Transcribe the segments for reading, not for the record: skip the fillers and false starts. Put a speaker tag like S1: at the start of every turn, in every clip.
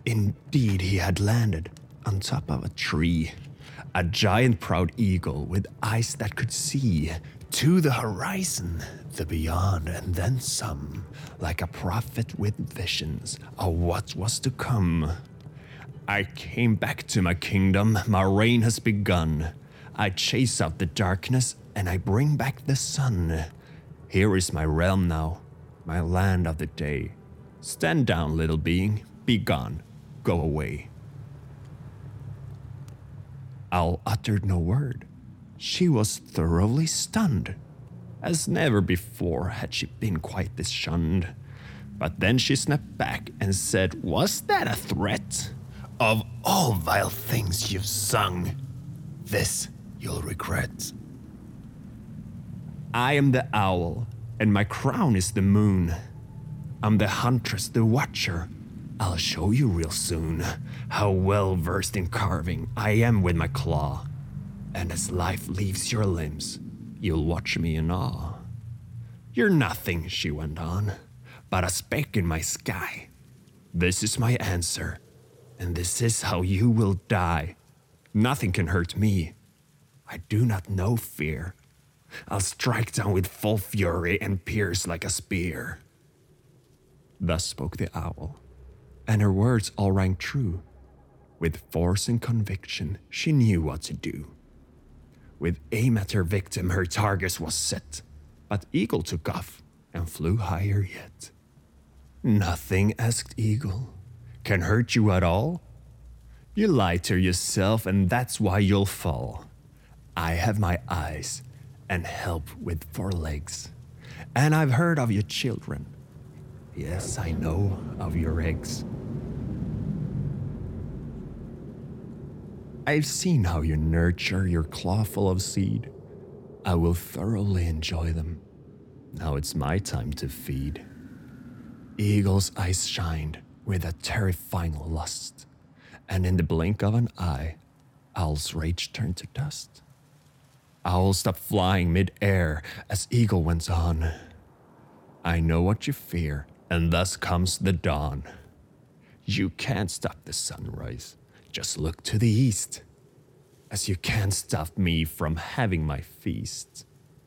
S1: Indeed, he had landed on top of a tree, a giant proud eagle with eyes that could see to the horizon, the beyond, and then some, like a prophet with visions of what was to come. I came back to my kingdom, my reign has begun. I chase out the darkness and I bring back the sun. Here is my realm now, my land of the day. Stand down, little being, be gone, go away. Owl uttered no word. She was thoroughly stunned. As never before had she been quite this shunned. But then she snapped back and said, "Was that a threat? Of all vile things you've sung, this you'll regret. I am the owl, and my crown is the moon. I'm the huntress, the watcher. I'll show you real soon how well versed in carving I am with my claw. And as life leaves your limbs, you'll watch me in awe. You're nothing," she went on, "but a speck in my sky. This is my answer, and this is how you will die. Nothing can hurt me. I do not know fear. I'll strike down with full fury and pierce like a spear." Thus spoke the owl, and her words all rang true. With force and conviction, she knew what to do. With aim at her victim, her target was set, but Eagle took off and flew higher yet. "Nothing," asked Eagle, "can hurt you at all? You lie to yourself, and that's why you'll fall. I have my eyes and help with 4 legs, and I've heard of your children. Yes, I know of your eggs. I've seen how you nurture your claw full of seed. I will thoroughly enjoy them. Now it's my time to feed." Eagle's eyes shined with a terrifying lust, and in the blink of an eye, Owl's rage turned to dust. Owl stopped flying mid-air as Eagle went on. "I know what you fear, and thus comes the dawn. You can't stop the sunrise, just look to the east, as you can't stop me from having my feast."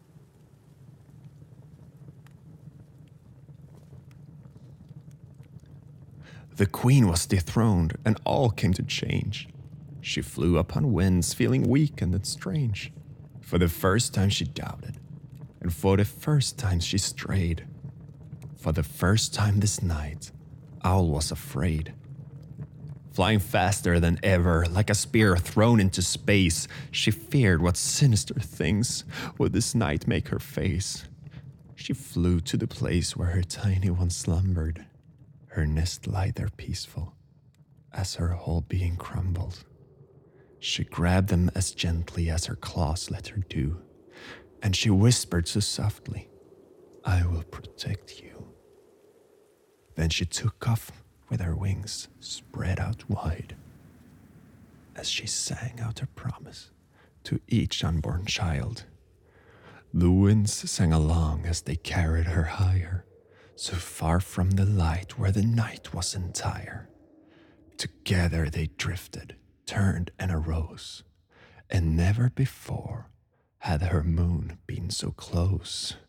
S1: The queen was dethroned, and all came to change. She flew upon winds, feeling weak and then strange. For the first time she doubted, and for the first time she strayed. For the first time this night, Owl was afraid. Flying faster than ever, like a spear thrown into space, she feared what sinister things would this night make her face. She flew to the place where her tiny ones slumbered. Her nest lay there peaceful, as her whole being crumbled. She grabbed them as gently as her claws let her do, and she whispered so softly, "I will protect you." Then she took off with her wings spread out wide, as she sang out her promise to each unborn child. The winds sang along as they carried her higher, so far from the light where the night was entire. Together they drifted, turned and arose, and never before had her moon been so close.